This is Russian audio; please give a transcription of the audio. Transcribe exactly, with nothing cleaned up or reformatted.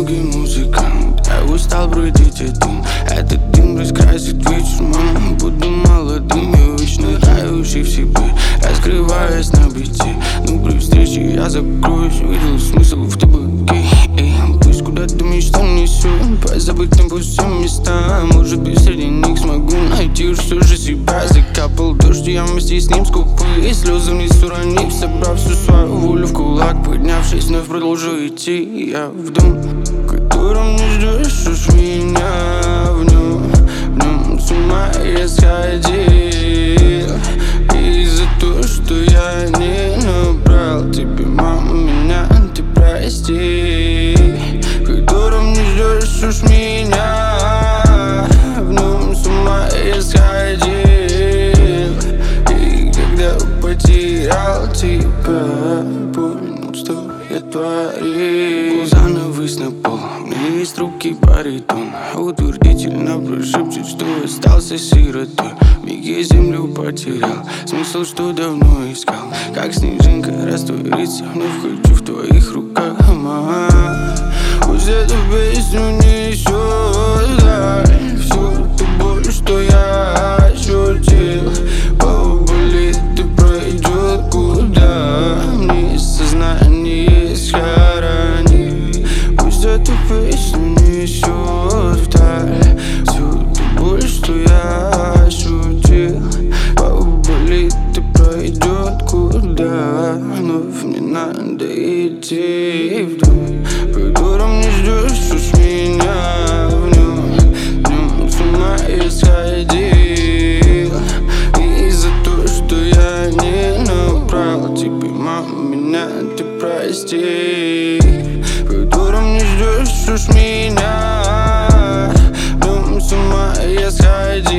дороге музыкант, я устал бродить один. Этот дым раскрасит вечер, мама, буду молодым. Я вечно тающий в себе, раскрываясь на бите. Ну при встрече я закроюсь, видел смысл в табаке. Эй, пусть куда-то мечта несет по забытым пустым местам. Может быть среди них смогу найти все же себя. Закапал дождь, я вместе с ним скупые слезы вниз уронив, собрав всю свою волю в кулак. Поднявшись, вновь продолжу идти я в дом, в котором не ждешь уж меня. В нем, в нем с ума я сходил из-за того, что я не набрал тебе, мама, меня ты прости. В котором не ждешь уж меня, в нем с ума я сходил. И когда потерял тебя, понял, что я творил. Глаза навысь на пол, у меня есть руки баритон, утвердительно прошепчет, что остался сиротой. Миг я землю потерял, смысл, что давно искал. Как снежинка растворится, вновь хочу в твоих руках, мама. Пусть эту песню несет вдаль всю ту боль, что я ощутил. Поболит и пройдет, куда мне сознание схоронит. Пусть эту песню несет вдаль всю ту боль, что я ощутил. Поболит и пройдет, куда вновь мне надо идти. В дом, в котором не ждешь уж меня. В нем, в нем с ума я сходил из-за того, что я не набрал тебе, мама, меня ты прости. В котором не ждешь уж меня. В нем с ума я сходил